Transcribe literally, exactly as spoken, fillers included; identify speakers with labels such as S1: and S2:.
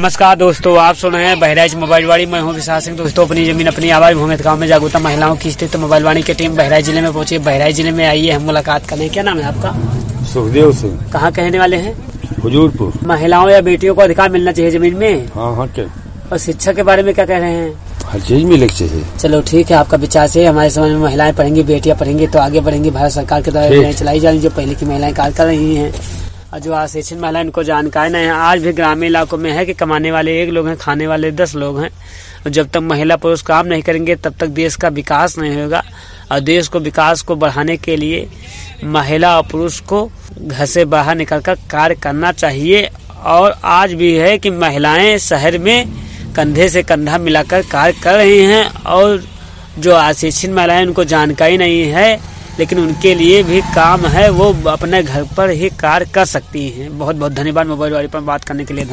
S1: नमस्कार दोस्तों, आप सुन रहे हैं बहराइच मोबाइल वाणी। मैं हूं विशाल सिंह। दोस्तों, अपनी जमीन अपनी आवाज भूमित गाँव में जागरूकता महिलाओं की स्थिति मोबाइल वाणी की टीम बहराइच जिले में पहुंची। बहराइच जिले में आइए, हम मुलाकात करें। क्या नाम है आपका?
S2: सुखदेव सिंह।
S1: कहाँ कहने वाले हैं?
S2: हुजूरपुर।
S1: महिलाओं या बेटियों को अधिकार मिलना चाहिए जमीन में।
S2: हाँ हाँ क्या?
S1: और शिक्षा के बारे में क्या कह रहे हैं?
S2: हर चीज मिलनी चाहिए।
S1: चलो ठीक है, आपका विचार से हमारे समाज में महिलाएं पढ़ेंगी, बेटियां पढ़ेंगी तो आगे बढ़ेंगी। भारत सरकार के द्वारा योजनाएं चलाई जा रही जो पहले की महिलाएं कार्य कर रही हैं और जो अशिक्षित महिलाएं उनको जानकारी नहीं है। आज भी ग्रामीण इलाकों में है कि कमाने वाले एक लोग हैं, खाने वाले दस लोग हैं। और जब तक महिला पुरुष काम नहीं करेंगे तब तक देश का विकास नहीं होगा। और देश को विकास को बढ़ाने के लिए महिला और पुरुष को घर से बाहर निकलकर कार्य करना चाहिए। और आज भी है कि महिलाएं शहर में कंधे से कंधा मिलाकर कार्य कर रही हैं और जो अशिक्षित महिलाएं उनको जानकारी नहीं है, लेकिन उनके लिए भी काम है, वो अपने घर पर ही कार्य कर सकती हैं। बहुत बहुत धन्यवाद मोबाइल वाली पर बात करने के लिए।